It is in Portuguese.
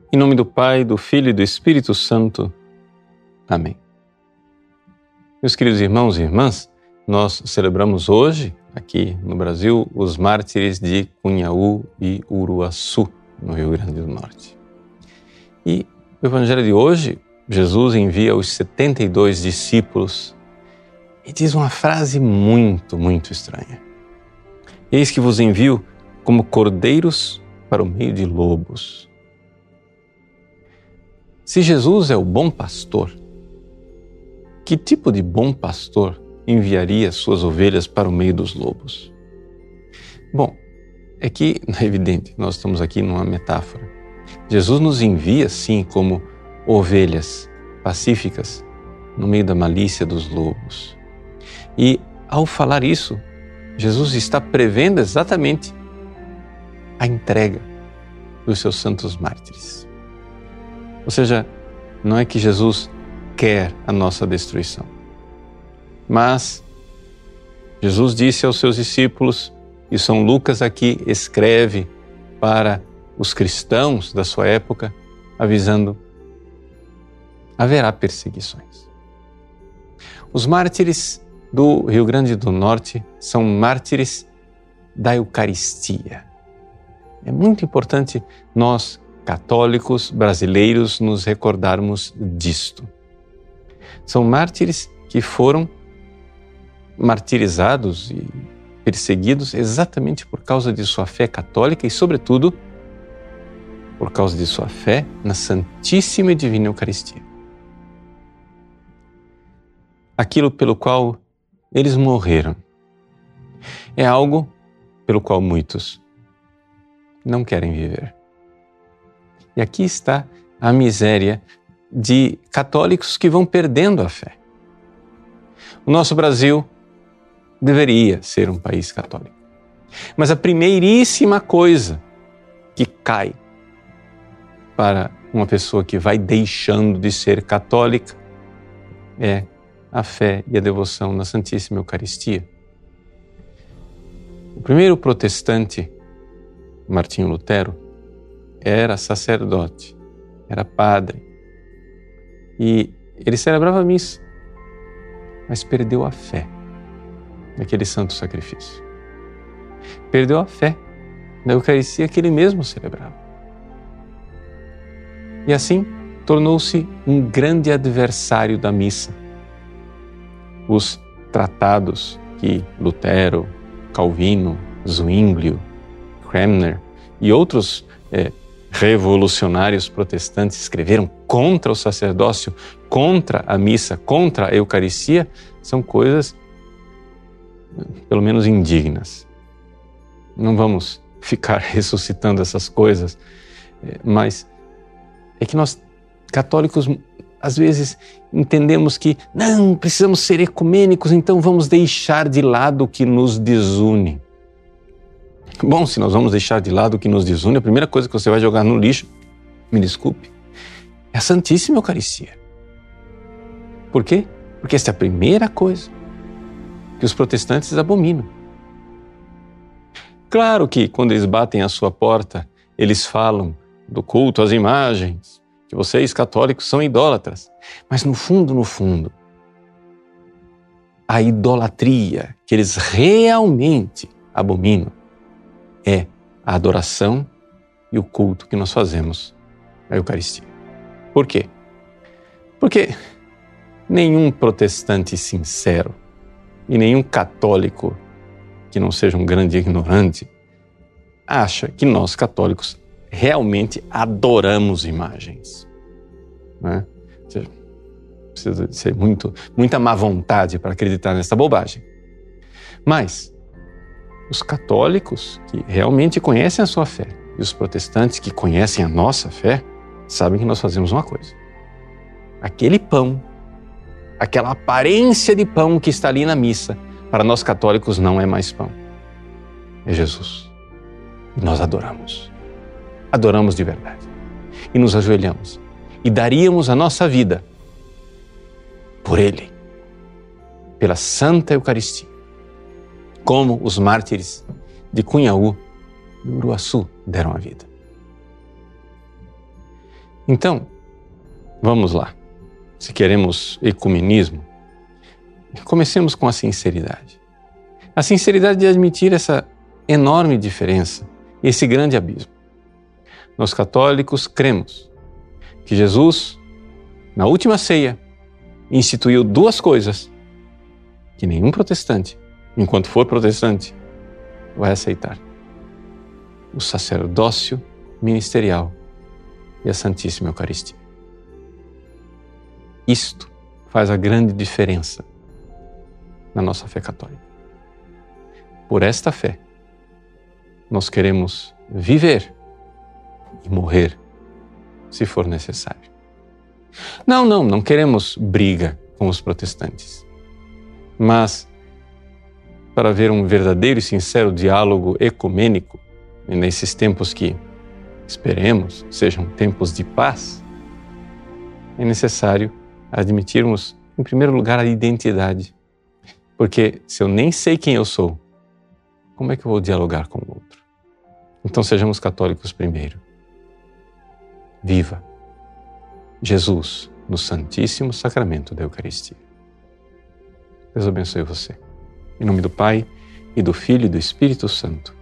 Em nome do Pai, do Filho e do Espírito Santo. Amém. Meus queridos irmãos e irmãs, nós celebramos hoje, aqui no Brasil, os mártires de Cunhaú e Uruaçu, no Rio Grande do Norte. E o Evangelho de hoje, Jesus envia os 72 discípulos e diz uma frase muito, muito estranha. Eis que vos envio como cordeiros para o meio de lobos. Se Jesus é o bom pastor, que tipo de bom pastor enviaria suas ovelhas para o meio dos lobos? Bom, é que, é evidente, nós estamos aqui numa metáfora. Jesus nos envia, sim, como ovelhas pacíficas no meio da malícia dos lobos. E, ao falar isso, Jesus está prevendo exatamente a entrega dos seus santos mártires. Ou seja, não é que Jesus quer a nossa destruição, mas Jesus disse aos seus discípulos, e São Lucas aqui escreve para os cristãos da sua época, avisando: haverá perseguições. Os mártires do Rio Grande do Norte são mártires da Eucaristia. É muito importante nós, católicos brasileiros, nos recordarmos disto. São mártires que foram martirizados e perseguidos exatamente por causa de sua fé católica e, sobretudo, por causa de sua fé na Santíssima e Divina Eucaristia. Aquilo pelo qual eles morreram é algo pelo qual muitos não querem viver. E aqui está a miséria de católicos que vão perdendo a fé. O nosso Brasil deveria ser um país católico. Mas a primeiríssima coisa que cai para uma pessoa que vai deixando de ser católica é a fé e a devoção na Santíssima Eucaristia. O primeiro protestante, Martinho Lutero, era sacerdote, era padre, e ele celebrava a missa, mas perdeu a fé naquele santo sacrifício. Perdeu a fé na Eucaristia que ele mesmo celebrava. E assim tornou-se um grande adversário da missa. Os tratados que Lutero, Calvino, Zwinglio, Cranmer e outros revolucionários protestantes escreveram contra o sacerdócio, contra a missa, contra a Eucaristia, são coisas, pelo menos, indignas. Não vamos ficar ressuscitando essas coisas, mas é que nós, católicos, às vezes entendemos que não, precisamos ser ecumênicos, então vamos deixar de lado o que nos desune. Bom, se nós vamos deixar de lado o que nos desune, a primeira coisa que você vai jogar no lixo, me desculpe, é a Santíssima Eucaristia. Por quê? Porque essa é a primeira coisa que os protestantes abominam. Claro que quando eles batem à sua porta, eles falam do culto às imagens, que vocês católicos são idólatras. Mas no fundo, a idolatria que eles realmente abominam é a adoração e o culto que nós fazemos à Eucaristia. Por quê? Porque nenhum protestante sincero e nenhum católico que não seja um grande ignorante acha que nós católicos realmente adoramos imagens. Né? Ou seja, precisa ser muita má vontade para acreditar nessa bobagem. Mas os católicos que realmente conhecem a sua fé e os protestantes que conhecem a nossa fé sabem que nós fazemos uma coisa. Aquele pão, aquela aparência de pão que está ali na missa, para nós católicos não é mais pão. É Jesus. E nós adoramos. Adoramos de verdade. E nos ajoelhamos. E daríamos a nossa vida por Ele, pela Santa Eucaristia, como os mártires de Cunhaú e Uruaçu deram a vida. Então, vamos lá. Se queremos ecumenismo, comecemos com a sinceridade. A sinceridade de admitir essa enorme diferença e esse grande abismo. Nós católicos cremos que Jesus, na última ceia, instituiu duas coisas que nenhum protestante, enquanto for protestante, vai aceitar: o sacerdócio ministerial e a Santíssima Eucaristia. Isto faz a grande diferença na nossa fé católica. Por esta fé, nós queremos viver e morrer, se for necessário. Não queremos briga com os protestantes. Mas, para haver um verdadeiro e sincero diálogo ecumênico, e nesses tempos que esperemos sejam tempos de paz, é necessário admitirmos, em primeiro lugar, a identidade. Porque se eu nem sei quem eu sou, como é que eu vou dialogar com o outro? Então sejamos católicos primeiro. Viva Jesus no Santíssimo Sacramento da Eucaristia. Deus abençoe você. Em nome do Pai, e do Filho e do Espírito Santo.